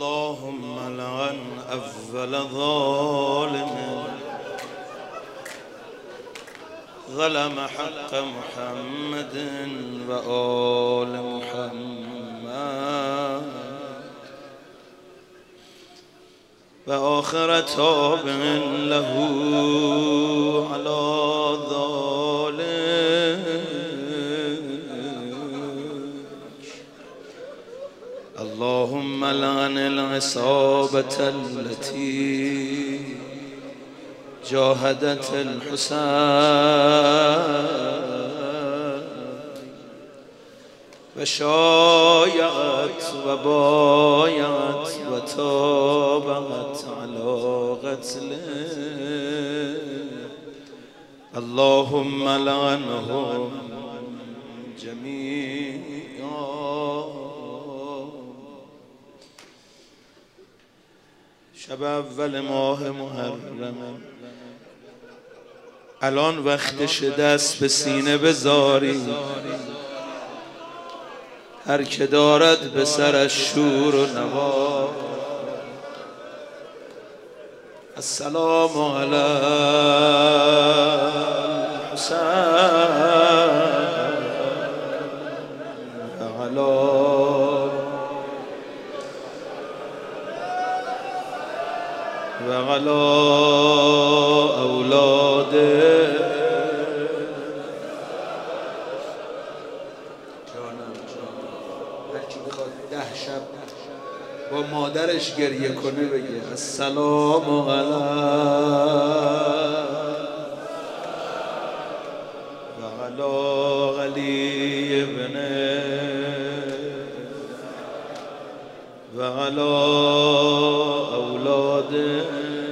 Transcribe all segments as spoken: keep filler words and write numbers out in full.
اللهم لعن أول ظالم ظلم حق محمد وآل محمد وآخر تابع له على ذلك. اللهم لعن العصابة التي جاهدت الحسين وشايعت وبايعت وتابعت على قتله. اللهم لعنهم جميعا. شب اول ماه محرم، الان وقتش دست به سینه بذاری. هر که دارد به سرش شور و نوا. السلام علی الحسین علی و علی اولاده. ده شب با مادرش گریه کنه بگه السلام علی و علی علی ابن و علی اولاده.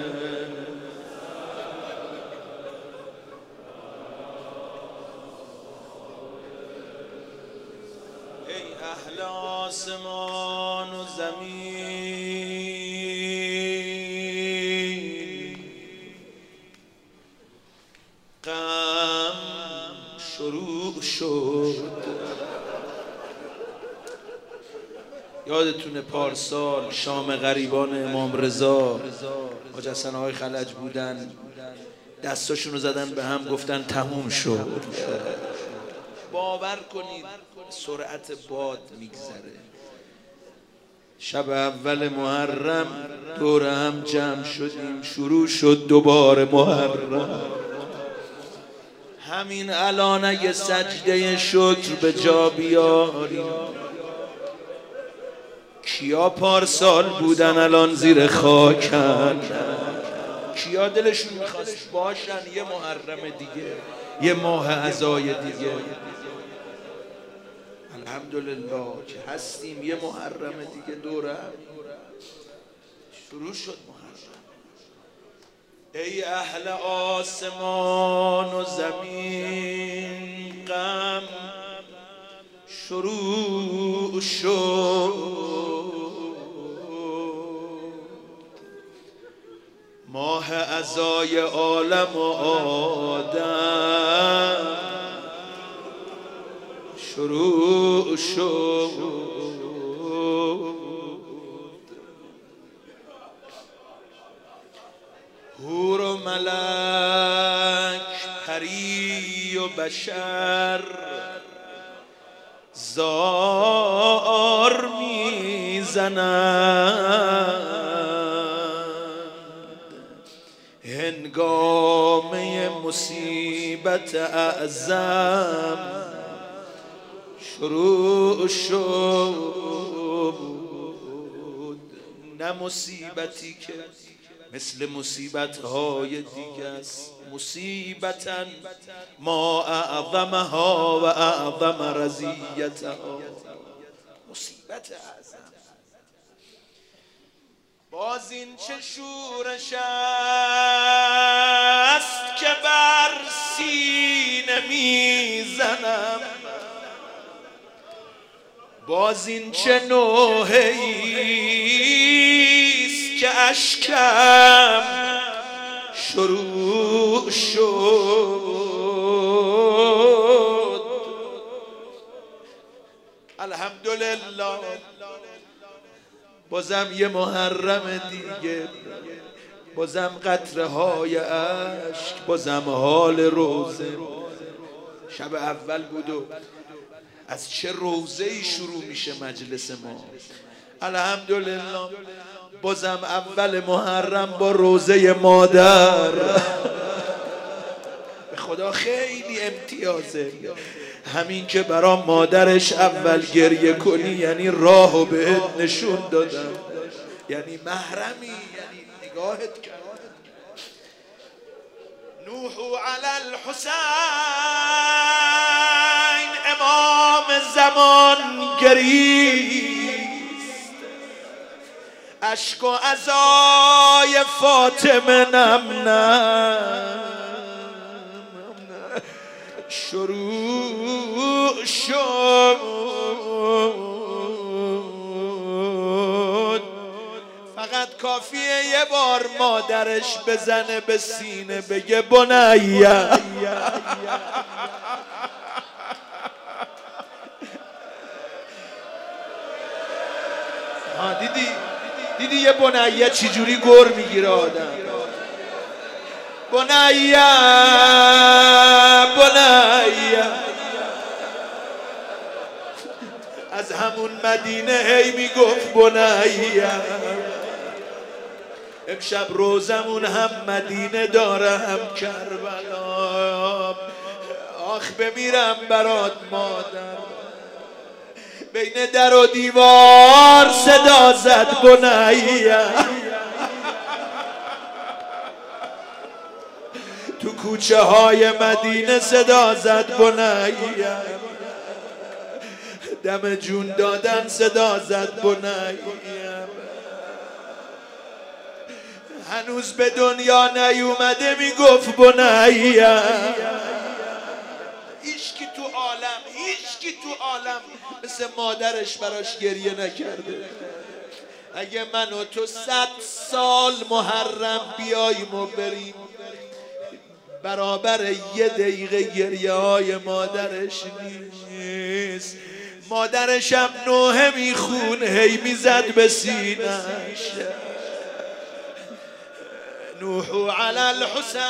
ای اهل آسمان و زمین، غم شروع شد. یادتونه پارسال شام غریبان امام رضا حاج حسن آقای خلج بودن، دستاشون رو زدن به هم گفتن تموم شد. باور کنید سرعت باد میگذره. شب اول محرم دور هم جمع شدیم، شروع شد دوباره محرم. همین الان اگه سجده شکر به جا بیاریم، کیا پارسال بودن الان زیر خاکن؟ کیا دلشون میخواست باشن یه محرم دیگه، یه ماه عزای دیگه؟ الحمدلله که هستیم. یه محرم دیگه دوره شروع شد محرم. ای اهل آسمان و زمین، غم شروع شد. ماه عزای عالم و آدم شروع شد. حور و ملک، پری و بشر زار میزنند. هنگامه مصیبت اعظم شروع شد. نه مصیبتی که مثل مصیبت‌های دیگه است. مصیبتاً ما اعظمها و اعظم رضیتها. مصیبت اعظم. باز این چه شورش است که بر سینه میزنم. باز این چه نوحه‌ایست که اشکم شروع شد. الحمدلله بازم یه محرم دیگه، بازم قطره های عشق، بازم حال روزه. شب اول بود و از چه روزه‌ای شروع میشه مجلس ما. الحمدلله بازم اول محرم با روزه مادر. به خدا خیلی امتیازه. همین که برا مادرش اول گریه کنی یعنی راهو بهت نشون دادم، یعنی محرمی، یعنی نگاهت کرد. نوح علی الحسین، امام زمان گریست، اشک و عزای فاطمه نم نم شروع شد. فقط کافیه یه بار مادرش بزنه به سینه بگه بنیه. ها دیدی دیدی یه بنیه چی جوری گر میگیره آدم. بنیه بنیه از همون مدینه هی میگفت بنیه. امشب روزمون هم مدینه داره هم کربلا. آخ بمیرم برات مادر. بین در و دیوار صدا زد بنیه. تو کوچه های مدینه صدا زد بنیه. دم جون دادن صدا زد بنیه. هنوز به دنیا نیومده میگفت بنیه. هیچکی تو عالم هیچکی تو عالم مثل مادرش براش گریه نکرده. اگه من و تو صد سال محرم بیاییم و بریم برابر یه دقیقه گریه های مادرش نیست. مادرش هم نوحه میخون هی میزد به سینه‌اش. نوح علی الحسین،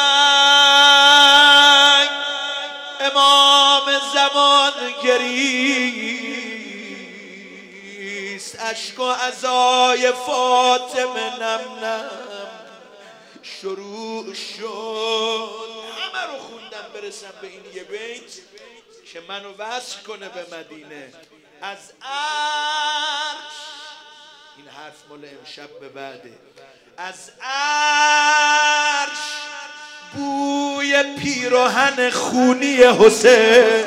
امام زمان گریست، اشک و عزای فاطمه نم نم شروع شد. همه رو خوندم برسم به این یه بیت که منو وصل کنه به مدینه. از عرش، این حرف مال امشب به بعده، از عرش بوی پیراهن خونی حسین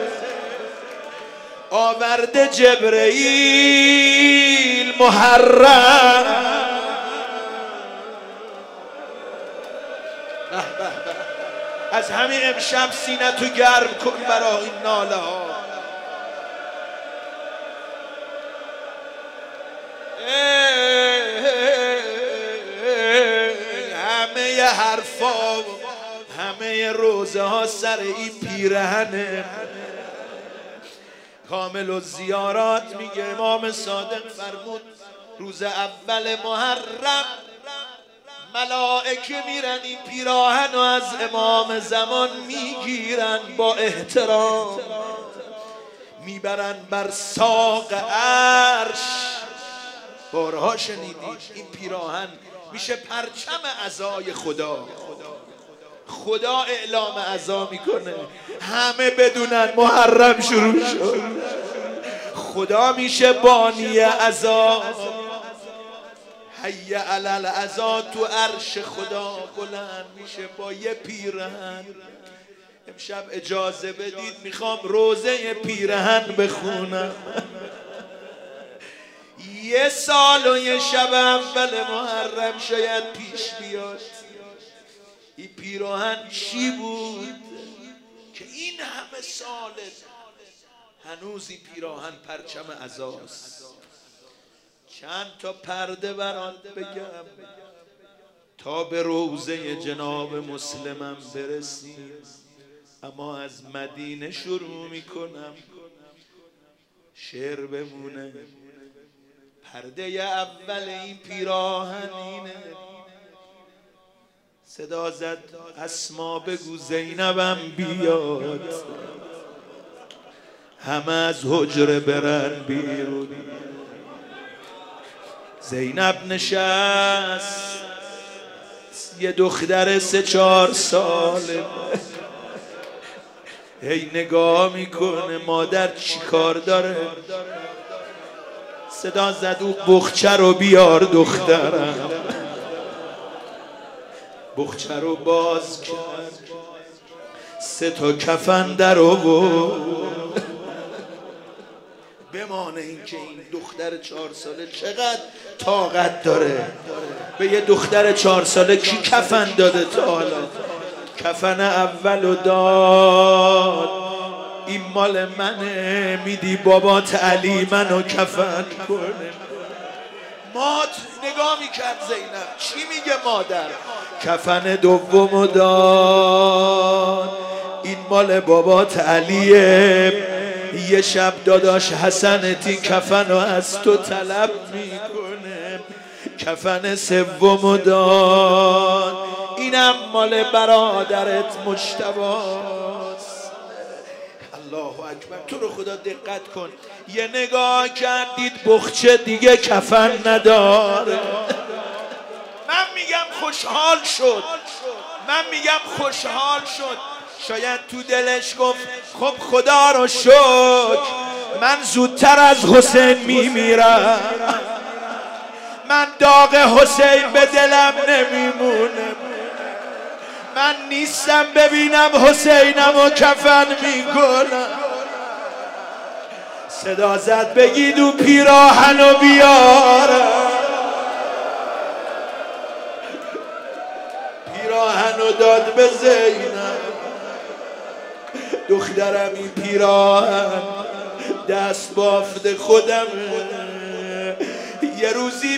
آورده جبرئیل محرم. از همین امشب سینه تو گرم کن برای این ناله ها. همه حرفا همه روزه ها سر این پیرهنه. کامل و زیارات میگه امام صادق فرمود روز اول محرم ملائکه میرن این پیراهن و از امام زمان میگیرن، با احترام میبرن بر ساق عرش. بارها شنیدید این پیراهن میشه پرچم عزای خدا. خدا اعلام عزا میکنه همه بدونن محرم شروع شد. خدا میشه بانی عزا. حی علی العزا تو عرش خدا بلند میشه با یه پیرهن. امشب اجازه بدید میخوام روزه پیرهن بخونم. یه سال و یه شب اول محرم شاید پیش بیاد. این پیراهن چی بود که این همه ساله هنوز این پیراهن پرچم عزاست. چند تا پرده برات بگم تا به روزه جناب مسلمم برسیم. اما از مدینه شروع میکنم. شعر بمونه، پرده اول این پیراهنینه. صدا زد اسما بگو زینبم بیاد، همه از حجره برن بیرون. زینب نشست، یه دختر سه چهار ساله، هی نگاه میکنه مادر چی کار داره. صدا زد او بخچه رو بیار دخترم. بخچه رو باز کرد، سه تا کفن در آورد. بمانه این که این دختر چهار ساله چقدر طاقت داره. به یه دختر چهار ساله کی کفن داده تا حالا؟ کفن اولو داد، این مال منه، میدی بابات علی منو کفن کنه. مات نگاه میکرد زینب چی میگه مادر. کفن دومو داد، این مال بابات علیه، یه شب داداش حسنتی کفنو از تو طلب میکنه. کفن سومو داد، اینم مال برادرت مجتباست. الله اکبر. تو رو خدا دقت کن، یه نگاه کردید بخچه دیگه کفن نداره. من میگم خوشحال شد، من میگم خوشحال شد. شاید تو دلش گفت خب خدا رو شکر من زودتر از حسین میمیرم، من داغ حسین به دلم نمیمونه، من نیستم ببینم حسینم و کفن میکنم. صدا زد بگید او پیراهنو بیارم. پیراهنو داد به زینب. دخترم این پیراهن دست بافت خودمه، یه روزی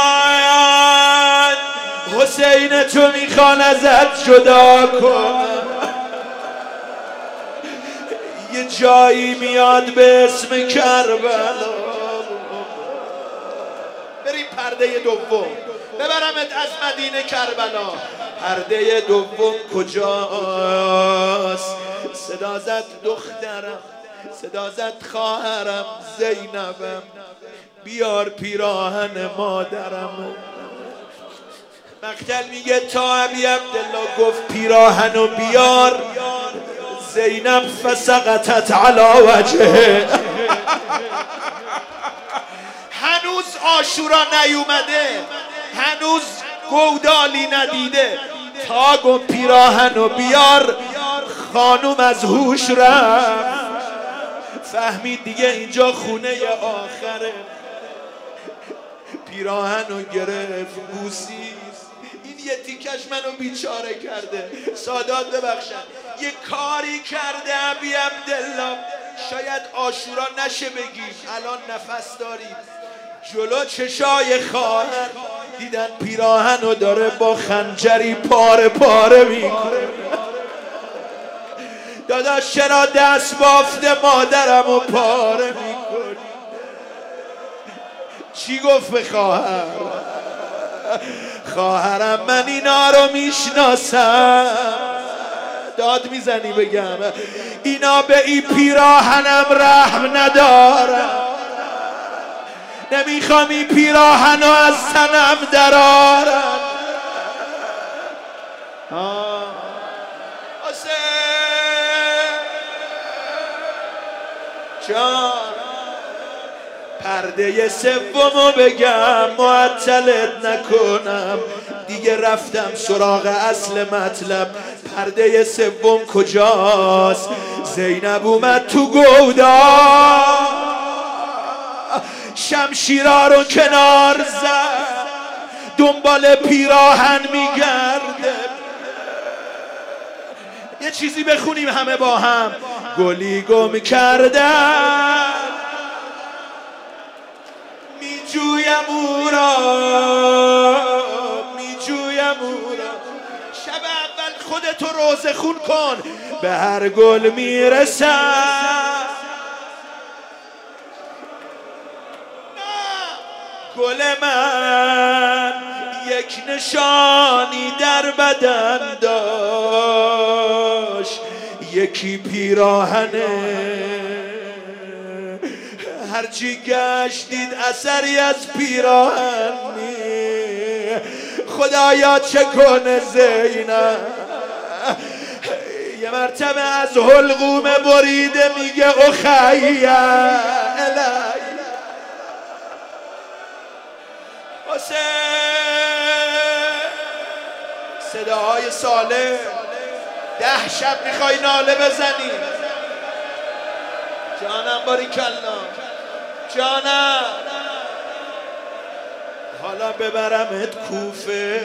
میاد حسین تو میخوان ازت جدا کنم، یه جایی میاد به اسم کربلا. بریم پرده دوم ببرمت از مدینه کربلا. پرده دوم کجاست؟ صدا زد دخترم، صدا زد خواهرم زینبم، بیار پیراهن مادرم. مقتل میگه تا ابی عبدالله گفت پیراهنو بیار، زینب فسقطت علی وجهه. هنوز عاشورا نیومده، هنوز گودالی ندیده، تا گفت پیراهنو بیار خانوم از هوش رفت. فهمید دیگه اینجا خونه آخره. پیراهنو گرفت بوسید. این یه تیکش منو بیچاره کرده، سادات ببخشن، یه کاری کرده ابی عبدالله شاید عاشورا نشه بگیم، الان نفس دارید. جلو چشای خواهر دیدن پیراهنو داره با خنجری پاره پاره میکنه. داداش چرا دست بافت مادرمو پاره میکنی؟ چی گفت به خواهر؟ خواهرم من اینا رو میشناسم. داد میزنی بگم اینا به این پیراهنم رحم ندارم، نمیخوام این پیراهنو از تنم درارم. جان پرده سومو بگم معطلت نکنم، دیگه رفتم سراغ اصل مطلب. پرده سوم کجاست؟ زینب اومد تو گودا، شمشیرا رو کنار زد، دنبال پیراهن میگرده. یه چیزی بخونیم همه با هم. گلی گم کردن میجویم او را، میجویم او را. شب اول خودتو روزه خون کن، به هر گل میرسم. گل من یک نشانی در بدن داشت، یکی پیراهنه. هرچی گشتید اثری از پیراهن نی. خدایا چه کنه زینب یه مرتبه از حلقوم بریده میگه اخیه الی حسین. صداهای ساله ده شب میخوای ناله بزنی. جانم باریکالله جانم. حالا ببرمت کوفه،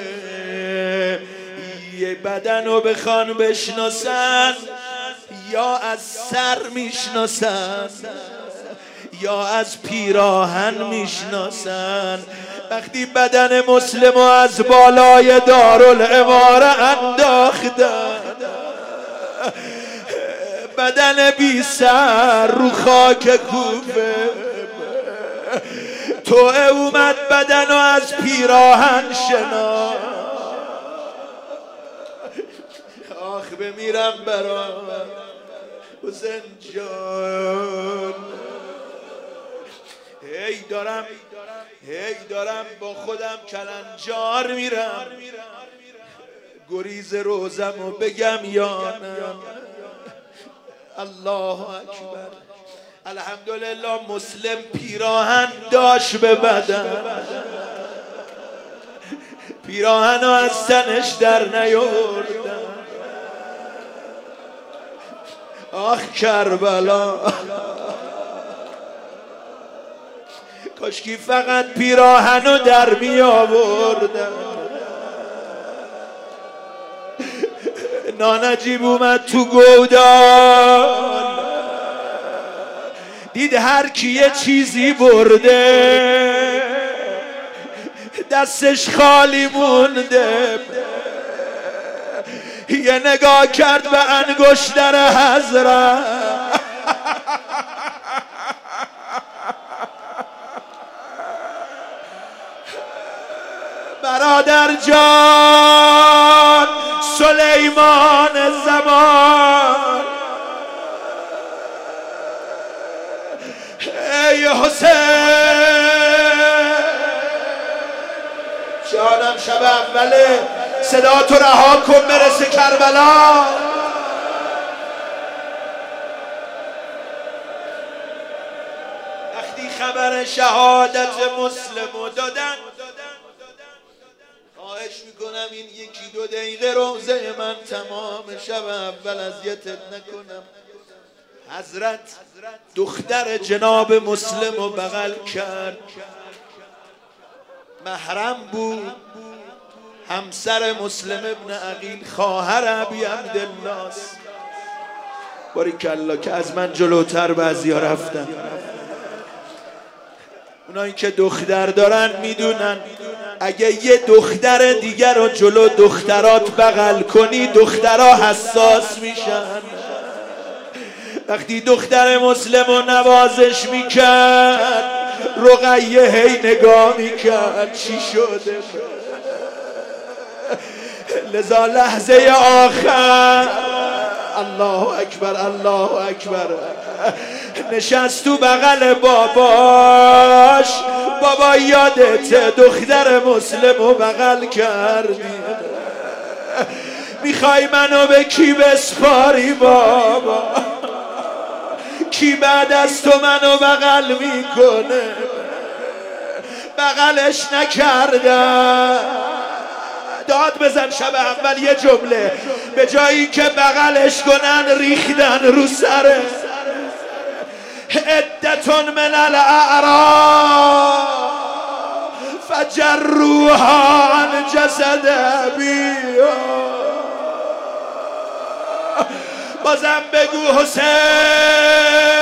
یه بدن رو بخوان بشناسن، یا از سر میشناسن یا از پیراهن میشناسن. وقتی بدن مسلم از بالای دارالاماره انداختن، بدن بی سر رو خاک کوفه، تو اومد بدن رو از پیراهن شنا. آخ بمیرم برا حسین جان. هی دارم هی دارم با خودم کلنجار میرم، گریز روزم و بگم یا نه. الله اکبر. الحمدلله مسلم پیراهن داشت به بدن، پیراهن از تنش در نیاوردن. آخ کربلا، کاشکی فقط پیراهنو در می آوردن. نانجیب اومد تو گودال، دید هر کی یه چیزی برده، دستش خالی مونده. یه نگاه کرد به انگشتر حضرت، برادر جان سلیمان زمان، ای حسین جانم. شب اوله صدا تو رها کن برسه کربلا. وقتی خبر شهادت مسلمو دادن، خواهش میکنم این یکی دو دقیقه روزه من تمام شب اول اذیتت نکنم. حضرت دختر جناب مسلم رو بغل کرد، محرم بود، همسر مسلم ابن عقیل خواهر ابی عبدالله است. باریکالله که از من جلوتر بعضیا رفتن. اونایی که دختر دارن میدونن اگه یه دختر دیگر رو جلو دخترات بغل کنی دخترها حساس میشن. وقتی دختر مسلم رو نوازش میکرد رقیه هی نگاه میکرد چی شده. لذا لحظه آخر الله اکبر الله اکبر نشست تو بغل باباش. بابا یادت دختر مسلم رو بغل کردی، میخوای منو به کی بسپاری بابا؟ کی بعد از تو منو بغل میکنه؟ بغلش نکردم. داد بزن شب اول یه جمله، به جایی که بغلش کنن ریختن رو سره. عدتون من الاعراب فجروها عن جسد ابی. بازم بگو حسین